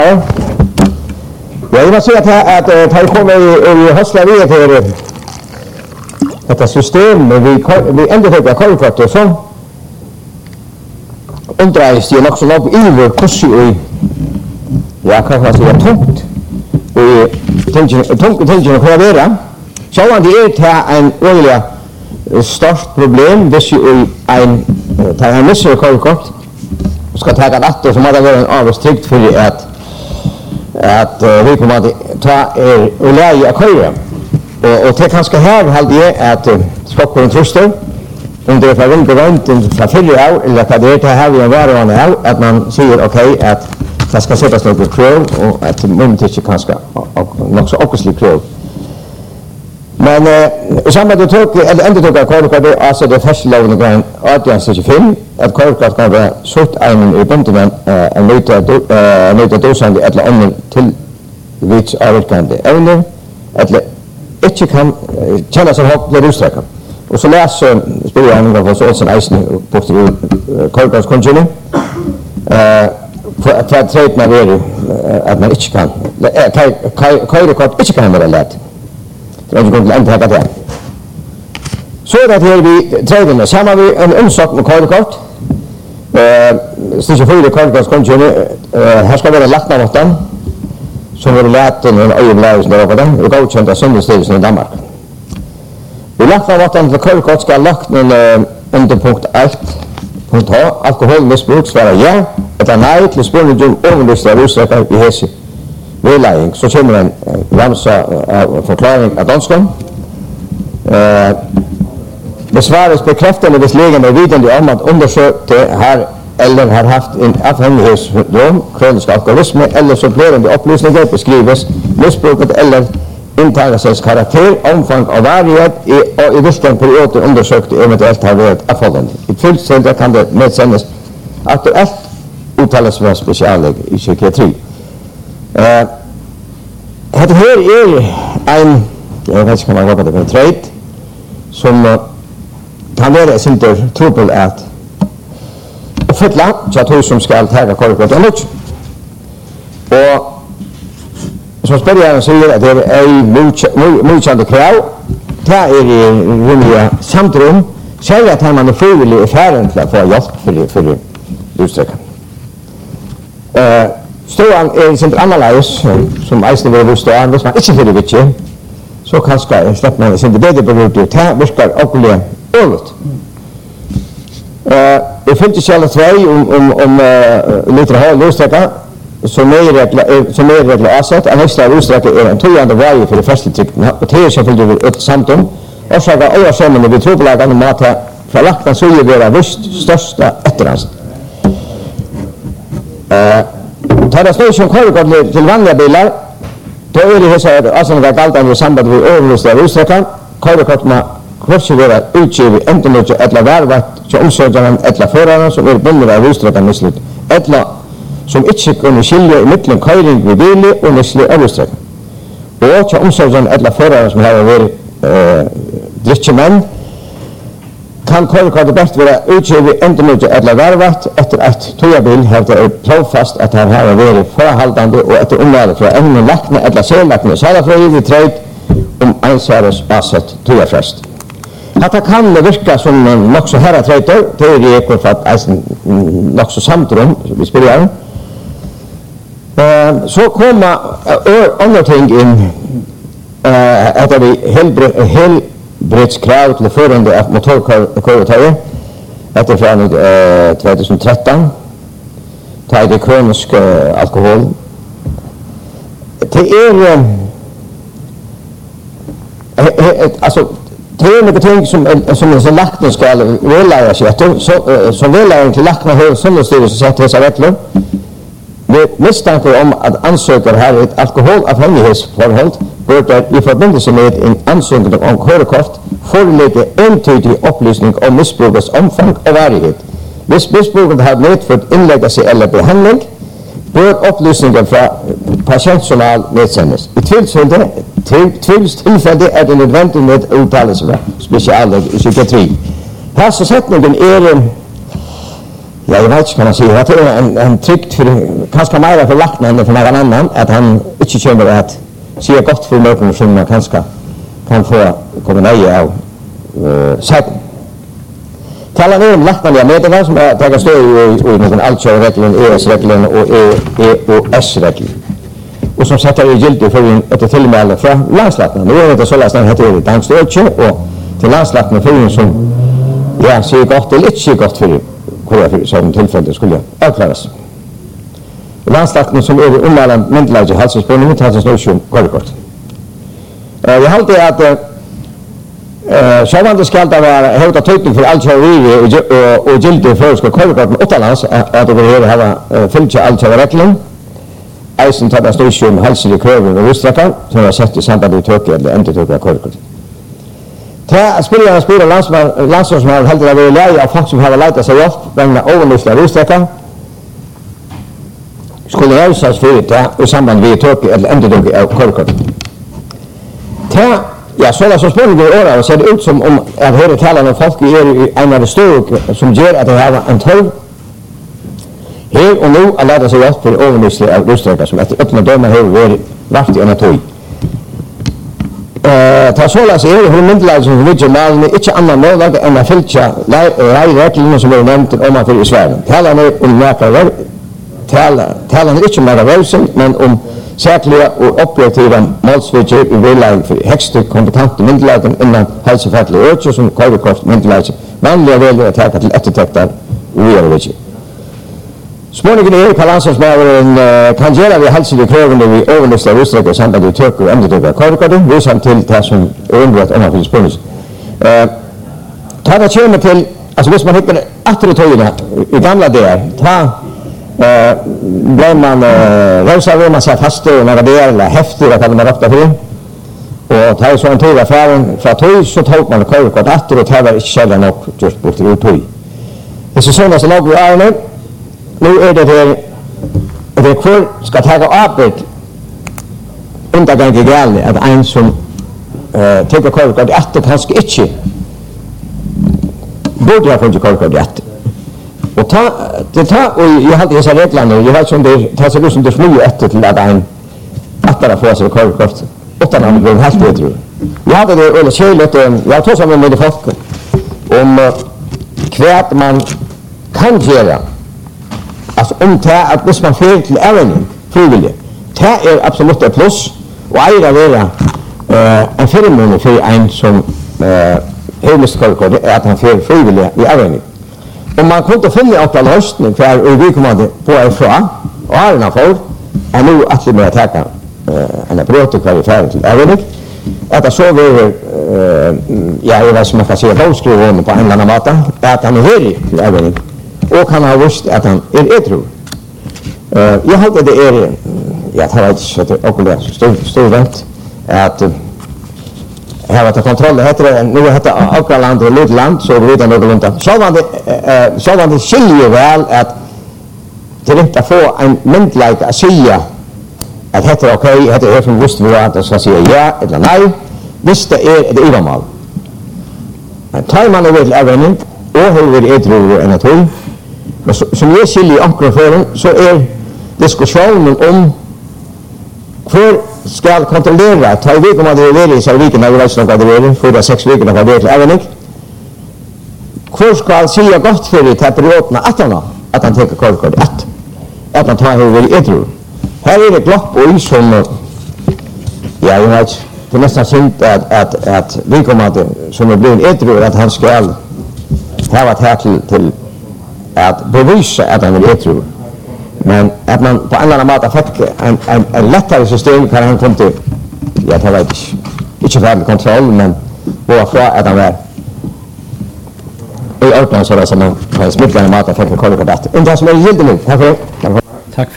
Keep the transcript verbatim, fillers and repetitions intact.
Ja, jeg må si at at jeg kommer i høstla videre til dette systemet vi vi endelig korrekort og sånn undreis de nok så nok iver hvordan ja, hva kan jeg si, er tungt og tungt tingene hva være så man det er til en øyelig stort problem hvis jo en tar en misser korrekort og skal ta et atter så må det være en avstrykt for at at uh, vi kommer til ta er og lære å køyre og, og til kanskje her halde jeg at uh, skokker en truster om det er fra rundt og rundt fra fyrre av eller hva det er til her vi er varene av at man sier ok at det skal settes noe krøv og at munnet ikke kanskje nok så okkeslig krøv men uh, sammen med det tok eller enda tok jeg korrekord altså det første loven og grein atten trettifem at korrekord kan være sutt egnen i bundenen en nøyta dosende eller annen til vits avvirkende evner eller ikke kan kjenne seg høyt til rustrekken og så leser spiller jeg en gang for så Olsen Eisen bort i korrekordskontrolen for at treit man er at man ikke kan korrekord ikke kan være lett det er ikke grunn til enda hekka til så er det her vi treidene sammen vi en omsak med korrekord stikje fyra korrekordskontrolen her skal være lagt av åttan som var leten en øyeblævelsen der oppe den og godkjent av Sundhetsstyrelsen i Danmark. Vi lagt av åttan til korrekord skal lagt en under punkt ett punkt H alkoholmisbruk svarer ja etter nei til spørsmålet om overlyste av rusrekker i hese vedlegging så kommer en ramsa av forklaring av dansken besvares bekræftende hvis legen er vidende om at undersøkte har eller har haft en avhengighetssyndrom, kronisk alkoholisme eller supplerende opplysninger beskrives misbruket eller inntagelsens karakter, omfang og varighet i, og i hvilken periode undersøkte eventuelt har vært avholdende. I tilfelle kan det medsendes aktuelt uttales fra spesialleg i psykiatri. Uh, Dette her er en, jeg vet ikke om man går på det, en treit som uh, kan være sinter trobel at oppfylla så at hun som skal taga korrekord og nok og som spørjeren sier at det er mykjande krav det er i rimelig samtrum særlig at man er frivillig i færen til å få hjelp for utstrekket uh, ståan er sinter annerledes som eisne vil ståan hvis man ikke fyrir vitje så kanskje slipper man sinter bedre på rute det virker oppelig øvrigt jeg fylte selv tvei om, om, om uh, litt høy løstrekka som er regler avsett en ekstra løstrekka er en togjende vei for de første tryktene og det er selvfølgelig vi ut samt om årsaker og årsaker vi tror på lagene om at fra lakten så gjør vi det vist største etterhans uh, tar det snøy som korrekord til vanlige biler da er det hese avsett av galtene i samband med overlyste løstrekka korrekord med hvorfor være utgivet enten ikke eller vervet til omsorgene eller førerne som er bundet av rustrekken mislut eller som ikke kunne skilje i midten køyring ved bilen og mislut av rustrekken og til omsorgene eller førerne som har vært uh, drittjemenn kan korrekordet best være utgivet enten ikke eller vervet etter et togabil har det provfast at han har vært forholdende og etter området fra enden lakne eller selvlakne salafrøy vi treit om ansvares avsett togafrest Hatta kan virka som nok så herra treiter, det er det ikke for at nok så samtrum, vi spiller om. Uh, så kommer uh, andre ting inn, uh, etter vi helbretskrav til førende av motorkøretøyet, etter fra uh, tjue tretton, ta i det kronisk uh, alkohol. Det er, uh, uh, altså, det er noen ting som, som, som lakten skal vedleie seg etter, så, uh, som vedleien til lakten har Sundhetsstyrelsen sett disse rettler, med mistanke om at ansøker har et alkoholavhengighetsforhold, bør det i forbindelse med en ansøkning om kørekort foreligge entydig opplysning om misbrukets omfang og varighet. Hvis misbruket har medført innleggelse eller behandling, bør opplysninger fra pasientjournal nedsendes. I tvilstilfelle tilfelle er det nødvendig med uttalelse fra spesialleg i psykiatri. Her så setningen er Ja, jeg vet ikke hva man sier. Det er en, en trygt for, kanskje mer for lakten enn for noen annen, at han ikke kommer at sier godt for noen som man kanskje kan få komme nøye av uh, siden. Talar nu om laktnaliga meddelar som är taget stå i någon Altjau-regeln, E S-regeln och E O S-regeln. Och som sätter i giltig för ett tillmäle från landslagen. Nu är det så att den heter dansdötje och till landslagen för som ja, ser gott eller inte gott för hur som tillfället skulle avklaras. Landslagen som är underland myndelaget hälsospårningen tar sig snösjön korrekort. Vi har alltid att Uh, Självande skall det vara högta tydning för Altjau-regeln och, och, och giltig förska korrekort med utomlands att det behöver ha fyllt sig Altjau-regeln. Eisen tar det styrst om hälsliga kröven och rusträckar som har sett i samband med tökig eller inte tökig korrekort. Tre spelare spelar landslag som har helt att vara läge av folk som har leitat sig upp vända ovanlösliga rusträckar skulle rösas för det i samband med tökig eller inte tökig korrekort. Tre Ja, sådana som spårningar i året ser det ut som om att höra talan om folk är en av de större som gör att de har en tolv. Här och nu att lära sig upp för överlösliga rusträckar som efter öppna dömar har varit vart i en tolv. Ta sådana så är det hur myndelaget som ligger malen är inte annan målag än att fylltja lejreglerna som är nämnt om man för i Sverige. Talan är om näka talan är inte om näka rörelsen men om särskilda och operativa målsvitsar i väglägen för högsta kompetenta myndigheter innan hälsofattliga ökar som korrekort myndigheter vanliga vägar att täcka till eftertäcktar och övervitsar. Småningom är på landslagsmävaren kan göra vid hälsliga krövande vid överlösliga rusträckor samband med tökar och ämnetökar korrekorten visar till det som är underrätt om man finns spårning. Ta det kommer till, alltså hvis man hittar attertöjorna i gamla där, ta Uh, blev man uh, rösade man sig fast och några det eller häftiga kan man ofta för och ta så en tid affären för tog så tog man korrekort att och ta var inte själva nog just bort till tog. Det så såna så lag vi är nu nu är det det det kvar ska ta arbet inte gången gärna att en som uh, tar korrekort att och kanske inte borde jag få korrekort att och ta det ta och jag hade dessa reglerna jag vet som det tar sig som det smyger efter till att en attara få sig korrekort utan att bli helt bättre. Jag hade det eller skälet jag tog som med folk om kvärt man kan göra alltså om det att hvis man får till ärenden frivilligt det är absolut ett plus och ära vara en förmån för en som hemligt korrekort är att han får frivilligt i ärenden. Om man kunde finna åtta lösning för vi kommer på ifrån och alla folk är nu att vi med täcka en protokoll till även att det så vi ja jag vet som man kan säga påskriven på en annan mata att han är helig även och han har visst att han är etro. Jag hade det är jag tar inte så det och det står står rätt att här var det kontroll det heter det nu heter Auckland och Lutland så vi vet något lite så var det så var det skiljer väl att det inte få en myndlag att säga att heter okej heter det från visst vi att ska säga ja eller nej visst det är det övermal men tar man det väl även och hur det är tror en att hon som jag skiljer ankar för så är diskussionen om för ska kontrollera ta vi kommer det är i så vilken när vi vet något det är för det sex veckor när det är även hur ska säga gott för det här perioden att han att han tar korrekort att att han tar hur det är tror här är det glopp och is som ja jag vet det nästan synd att att att vi kommer att som blir ett tror att han ska ha varit här till till att bevisa att han är ett tror. Men att man på en annan måte fick en, en, en lättare system kan han kom till jag tar inte inte färdig kontroll men bara för att han är i ordning så att man kan smitta en måte för att kolla på det. Inte som är giltigt nu. Tack för det.